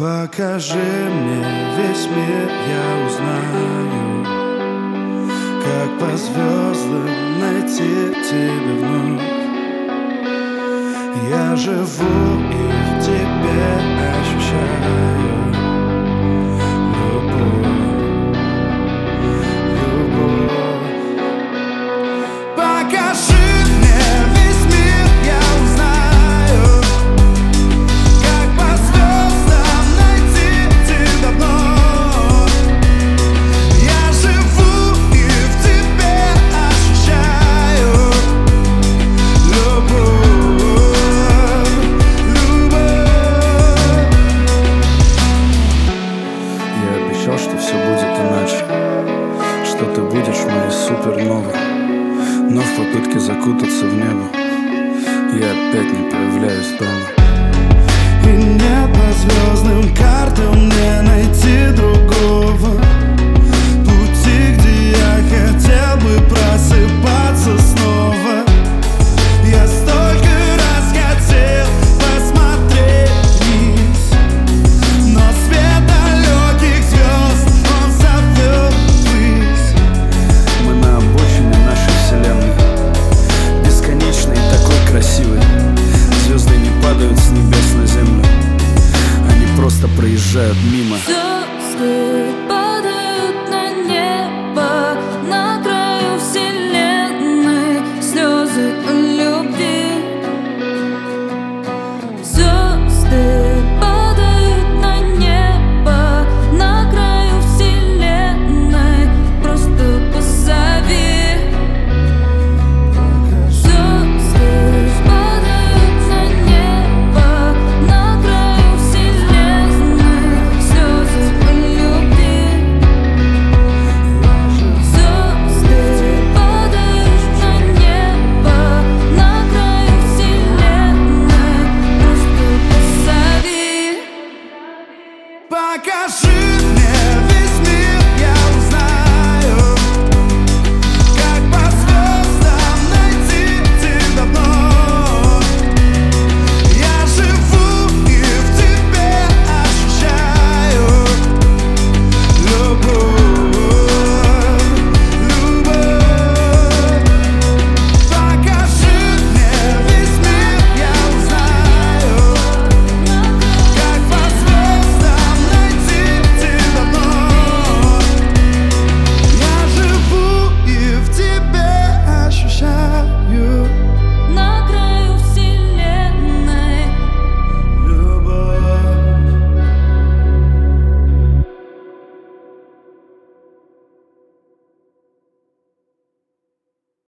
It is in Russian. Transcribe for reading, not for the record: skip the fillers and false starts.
Покажи мне весь мир, я узнаю, как по звездам найти тебя вновь. Я живу и в тебе ощущаю любовь, любовь. Покажи мне весь мир, я узнаю, как по звездам найти тебя вновь. Я живу и в тебе ощущаю любовь, любовь. Я обещал, что все будет иначе, что ты будешь моей суперновой. Но в попытке закутаться в небо я опять не появляюсь дома. И нет по звездным картам мне найти другого пути, где я хотел бы просыпаться снова. Я столько раз хотел посмотреть вниз, но свет далеких звезд, он зовет ввысь. Мы на обочине нашей вселенной, бесконечной и такой красивой. Звезды не падают с небес на землю, они просто проезжают мимо. Звезды падают на небо, на краю вселенной слезы любви. Звезды падают на небо, на краю вселенной, просто позови. Звезды падают на небо, на краю вселенной, слезы любви. Звезды падают на небо, на краю вселенной, просто позови. Покажи